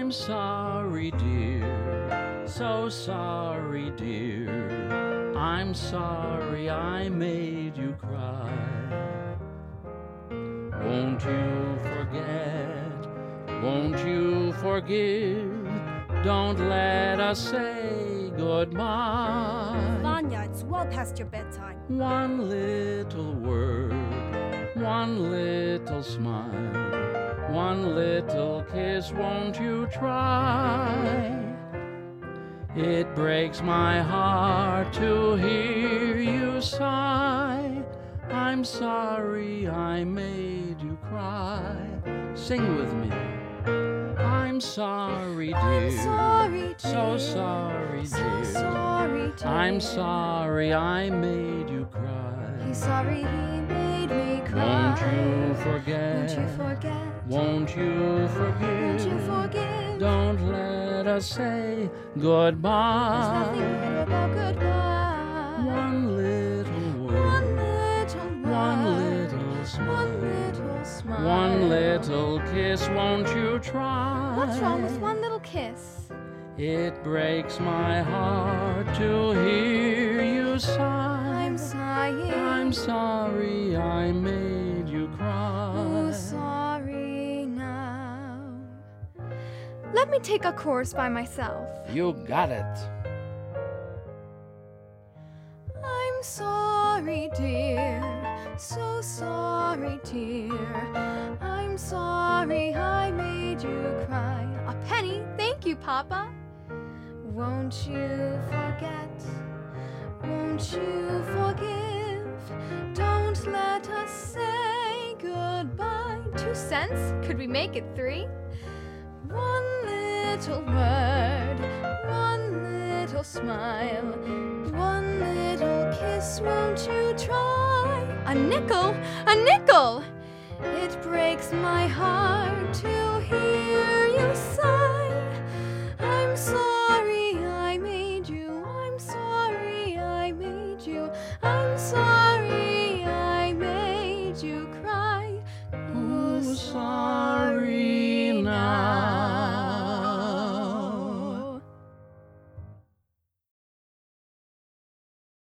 I'm sorry, dear, so sorry, dear. I'm sorry I made you cry. Won't you forget? Won't you forgive? Don't let us say goodbye. Vanya, it's well past your bedtime. One little word, one little smile, one little kiss, won't you try? It breaks my heart to hear you sigh. I'm sorry I made you cry. Sing with me. I'm sorry, dear. I'm sorry, dear. So sorry, So dear. sorry, dear. I'm sorry I made you cry. He's sorry he made me cry. Won't you forget? Won't you forget? Won't you forgive? Won't you forgive? Don't let us say There's goodbye. nothing good about goodbye. One little word, One little word. one little smile, One little smile. one little kiss, won't you try? What's wrong with one little kiss? It breaks my heart to hear you sigh. I'm sighing. I'm sorry I made you cry. Oh, sorry now. Let me take a chorus by myself. You got it. I'm sorry, dear. So sorry, dear. I'm sorry I made you cry. A penny, thank you, Papa. Won't you forget? Won't you forgive? Don't let us say goodbye. 2 cents? Could we make it 3? One little word, one little smile, one little kiss, won't you try? A nickel, a nickel! It breaks my heart to hear you sigh. I'm sorry I made you, I'm sorry I made you, I'm sorry I made you cry. Oh, sorry.